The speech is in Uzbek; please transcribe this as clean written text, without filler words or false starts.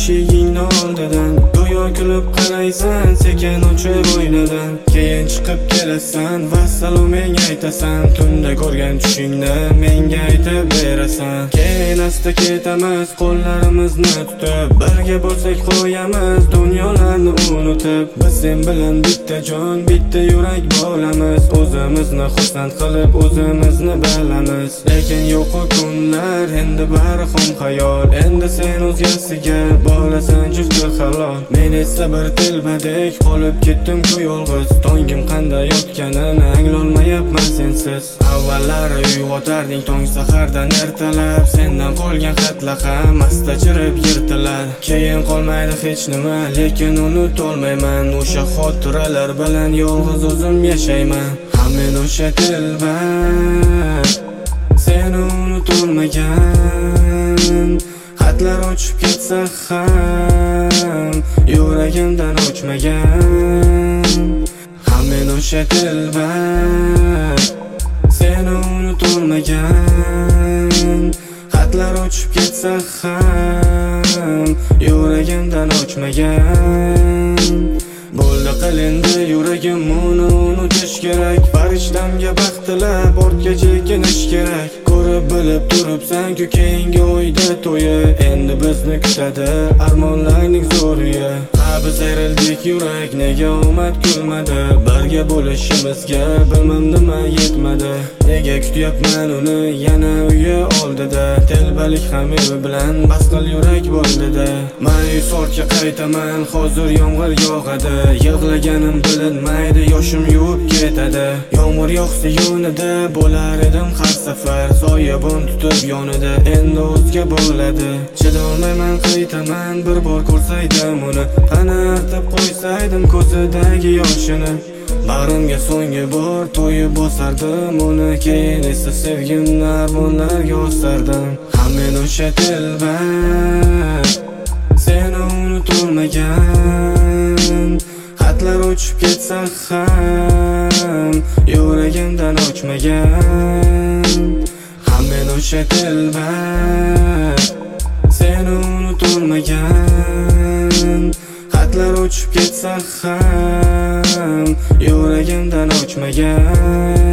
eshigingni oldidan go'yo kulib qaraysan sekin uchib o'ynadan. Keyin chiqib kelasan va salom menga aytasan. Tunda ko'rgan tushingni menga aytib berasan. Keyin asta ketamiz qo'llarimizni tutib, birga bo'lsak qo'yamiz dunyolarni unutib. Biz sen bilan bitta jon, bitta yurak bo'lamiz. O'zimizni xursand qilib o'zimizni bilamiz. Lekin yo'q u kunlar, endi bari xom xayol. Endi sen o'zgasiga bo'lasan jufti halol. Men esa bir telbadek qolib ketdim-ku yolg'iz. Tongim qanday yotganini anglolmayapman sensiz. Avvallari uyg'otarding tong sahardan ertalab. Sendan qolgan xatlar ham asta chirib yirtilar. Keyin qolmaydi hech nima, lekin unutolmayman. O'sha xotiralar bilan yolg'iz o'zim yashayman. Men o'sha telba seni unutolmagan. Xatlar ochib ketsa ham yuragimdan o'chmagan. Men o'sha telba seni unutolmagan. Xatlar ochib ketsa ham yuragimdan o'chmagan. Bo'ldi qilindi yuragim uni unutish kerak. Farishtamga baxt tilab ortga chekinish kerak. Ko'rib bilib turibsan-ku keyingi oyda to'yi. Endi bizni kutadi armonlarning zo'riyi. Biz ayrildik yurak nega omad kulmadi. Birga bo'lishimizga bilmam nima yetmadi. Nega kutyapman uni yana uyi oldida. Telbalik ham evi bilan bas qil yurak bo'ldida. Ma'yus ortga qaytaman hozir yomg'ir yog'adi. Yig'laganim bilinmaydi yoshim yuvib ketadi. Yomg'ir yog'sa yonida bo'lar edim har safar. Soyabon tutib yonida endi o'zga bo'ladi. Chidolmayman qaytaman bir bor ko'rsaydim uni. Artib qo'ysaydim ko'zidagi yoshini. Bag'rimga so'nggi bor to'yib bosardim uni. Keyin esa sevgimni armonlarga osardim. Men o'sha telba seni unutolmagan. Xatlar ochib ketsa ham yuragimdan o'chmagan. Men o'sha telba seni unutolmagan. Xatlar ochib ketsa ham yuragimdan o'chmagan.